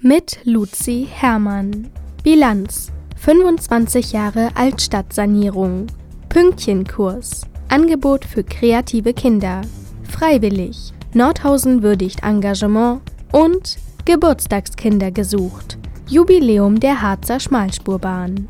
Mit Luzi Herrmann. Bilanz: 25 Jahre Altstadtsanierung. Pünktchenkurs. Angebot für kreative Kinder. Freiwillig. Nordhausen würdigt Engagement. Und Geburtstagskinder gesucht. Jubiläum der Harzer Schmalspurbahn.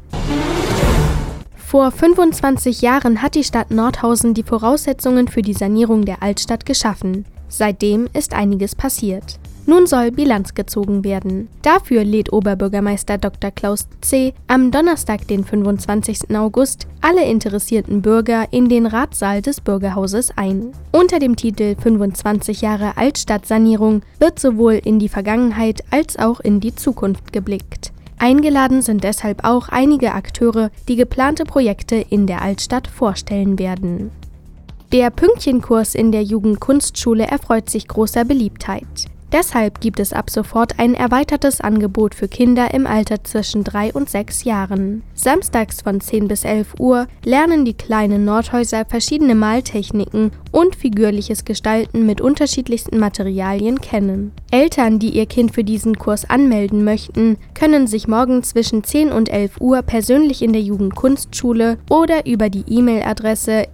Vor 25 Jahren hat die Stadt Nordhausen die Voraussetzungen für die Sanierung der Altstadt geschaffen. Seitdem ist einiges passiert. Nun soll Bilanz gezogen werden. Dafür lädt Oberbürgermeister Dr. Klaus C. am Donnerstag, den 25. August, alle interessierten Bürger in den Ratssaal des Bürgerhauses ein. Unter dem Titel 25 Jahre Altstadtsanierung wird sowohl in die Vergangenheit als auch in die Zukunft geblickt. Eingeladen sind deshalb auch einige Akteure, die geplante Projekte in der Altstadt vorstellen werden. Der Pünktchenkurs in der Jugendkunstschule erfreut sich großer Beliebtheit. Deshalb gibt es ab sofort ein erweitertes Angebot für Kinder im Alter zwischen 3 und 6 Jahren. Samstags von 10 bis 11 Uhr lernen die kleinen Nordhäuser verschiedene Maltechniken und figürliches Gestalten mit unterschiedlichsten Materialien kennen. Eltern, die ihr Kind für diesen Kurs anmelden möchten, können sich morgen zwischen 10 und 11 Uhr persönlich in der Jugendkunstschule oder über die E-Mail-Adresse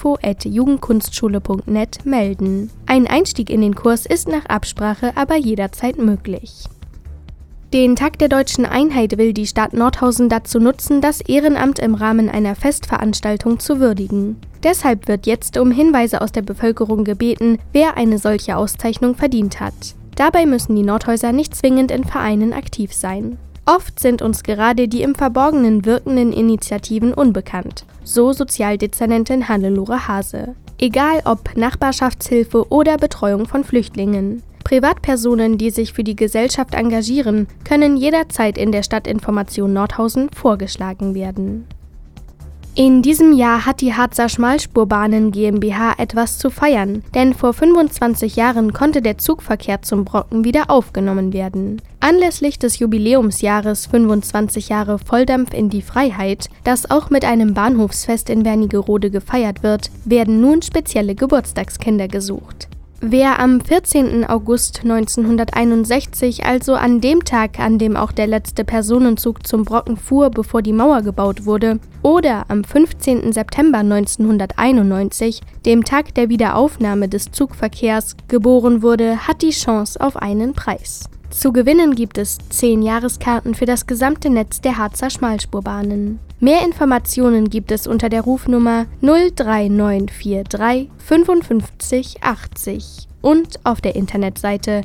info@jugendkunstschule.net melden. Ein Einstieg in den Kurs ist nach Absprache aber jederzeit möglich. Den Tag der Deutschen Einheit will die Stadt Nordhausen dazu nutzen, das Ehrenamt im Rahmen einer Festveranstaltung zu würdigen. Deshalb wird jetzt um Hinweise aus der Bevölkerung gebeten, wer eine solche Auszeichnung verdient hat. Dabei müssen die Nordhäuser nicht zwingend in Vereinen aktiv sein. Oft sind uns gerade die im Verborgenen wirkenden Initiativen unbekannt, so Sozialdezernentin Hannelore Hase. Egal ob Nachbarschaftshilfe oder Betreuung von Flüchtlingen. Privatpersonen, die sich für die Gesellschaft engagieren, können jederzeit in der Stadtinformation Nordhausen vorgeschlagen werden. In diesem Jahr hat die Harzer Schmalspurbahnen GmbH etwas zu feiern, denn vor 25 Jahren konnte der Zugverkehr zum Brocken wieder aufgenommen werden. Anlässlich des Jubiläumsjahres 25 Jahre Volldampf in die Freiheit, das auch mit einem Bahnhofsfest in Wernigerode gefeiert wird, werden nun spezielle Geburtstagskinder gesucht. Wer am 14. August 1961, also an dem Tag, an dem auch der letzte Personenzug zum Brocken fuhr, bevor die Mauer gebaut wurde, oder am 15. September 1991, dem Tag der Wiederaufnahme des Zugverkehrs, geboren wurde, hat die Chance auf einen Preis. Zu gewinnen gibt es 10 Jahreskarten für das gesamte Netz der Harzer Schmalspurbahnen. Mehr Informationen gibt es unter der Rufnummer 03943 55 80 und auf der Internetseite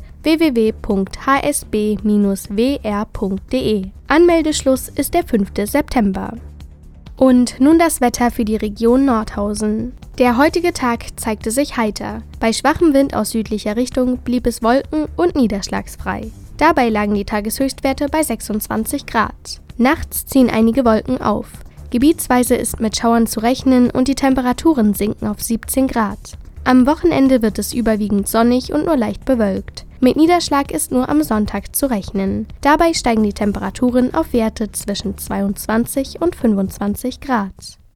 www.hsb-wr.de. Anmeldeschluss ist der 5. September. Und nun das Wetter für die Region Nordhausen. Der heutige Tag zeigte sich heiter. Bei schwachem Wind aus südlicher Richtung blieb es wolken- und niederschlagsfrei. Dabei lagen die Tageshöchstwerte bei 26 Grad. Nachts ziehen einige Wolken auf. Gebietsweise ist mit Schauern zu rechnen und die Temperaturen sinken auf 17 Grad. Am Wochenende wird es überwiegend sonnig und nur leicht bewölkt. Mit Niederschlag ist nur am Sonntag zu rechnen. Dabei steigen die Temperaturen auf Werte zwischen 22 und 25 Grad.